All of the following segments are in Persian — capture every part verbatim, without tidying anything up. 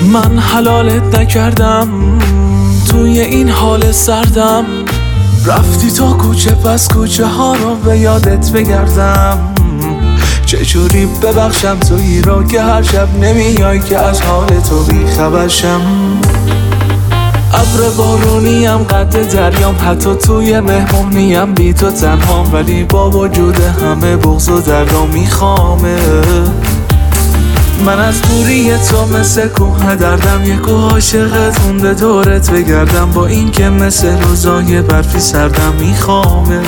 من حلالت نکردم توی این حال سردم، رفتی تا کوچه پس کوچه ها رو به یادت بگردم. چجوری ببخشم تویی رو که هر شب نمیای که از حال تو بی خبر شم. ابر بارونیم قد دریام، حتی توی مهمونیم بی تو تنهام، ولی با وجود همه بغض و دردام میخوامه. من از دوری تو مثل کوه دردم، یه کوه عاشقت مونده دورت بگردم، با این که مثل روزای برفی سردم میخوامه.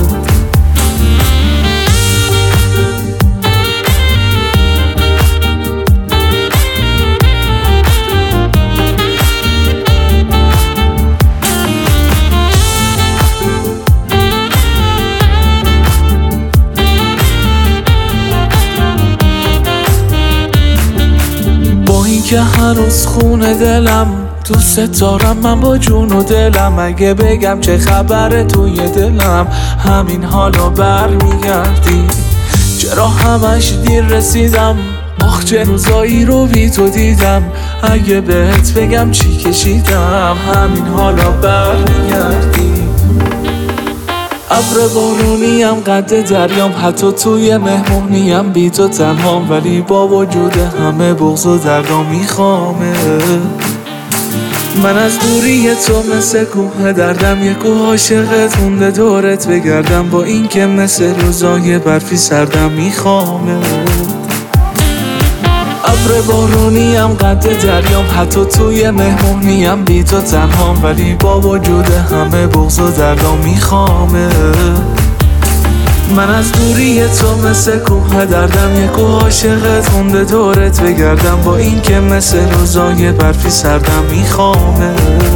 که هنوز خونه دلم دوست دارم، من با جون و دلم. اگه بگم چه خبره توی دلم، همین حالا برمیگردی. چرا همش دیر رسیدم، آخ چه روزایی رو بی تو دیدم. اگه بهت بگم چی کشیدم، همین حالا برمیگردی. ابر بارونیم قد دریام، حتی توی مهمونیم بی تو تنهام، ولی با وجود همه بغض و دردام میخوامه. من از دوری تو مثل کوه دردم، یه کوه عاشقت مونده دورت بگردم، با این که مثل روزای برفی سردم میخوامه. ابر بارونیم قد دریام، حتی توی مهمونیم بی تو تنهام، ولی با وجود همه بغض و دردام میخوامه. من از دوری تو مثل کوه دردم، یه کوه عاشقت مونده دورت بگردم، با این که مثل روزای برفی سردم میخوامه.